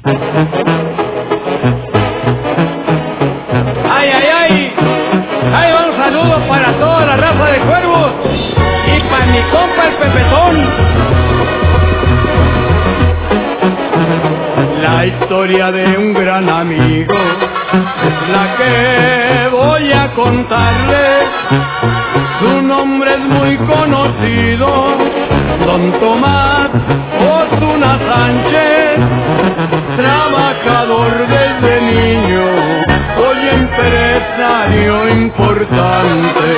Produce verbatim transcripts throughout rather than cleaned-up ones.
Ay, ay, ay. Ay, un saludo para toda la raza de cuervos y para mi compa el Pepetón. La historia de un gran amigo es la que voy a contarle. Su nombre es muy conocido, don Tomás Osuna Sánchez, trabajador desde niño, hoy empresario importante.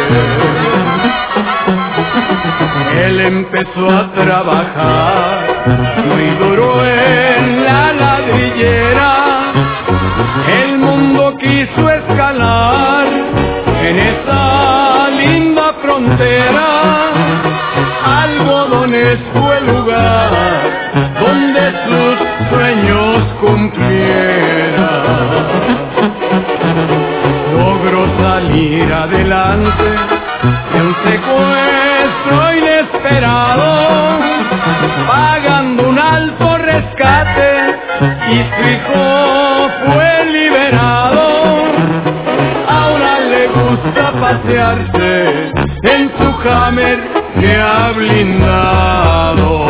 Él empezó a trabajar muy duro en la ladrillera. El mundo quiso escalar en esa linda frontera. Algodones fue el lugar donde sus sueños cumpliera. Logró salir adelante de un secuestro inesperado, pagando un alto rescate, y su hijo fue liberado. Ahora le gusta pasearse en su Hammer que ha blindado.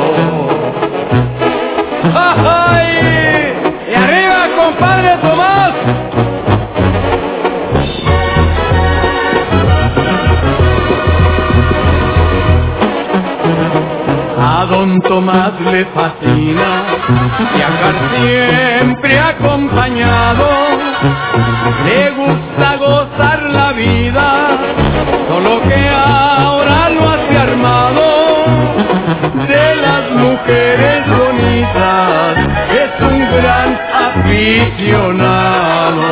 ¡Ay! ¡Y arriba, compadre Tomás! A don Tomás le fascina viajar siempre acompañado. Le gusta gozar la vida, solo que ahora lo hace armado. De las mujeres bonitas es un gran aficionado.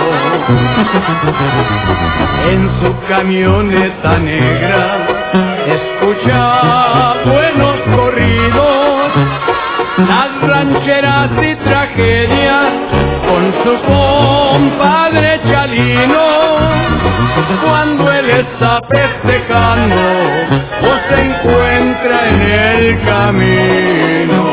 En su camioneta negra escucha buenos corridos, las rancheras y tragedias con su compadre Chalino. Cuando él está festejando o se encuentra en el camino,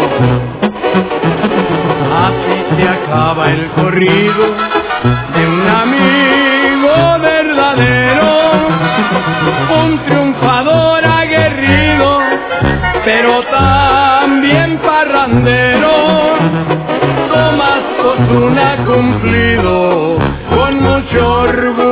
así se acaba el corrido de un amigo verdadero, un triunfador aguerrido, pero también parrandero. Tomás Osuna ha cumplido con mucho orgullo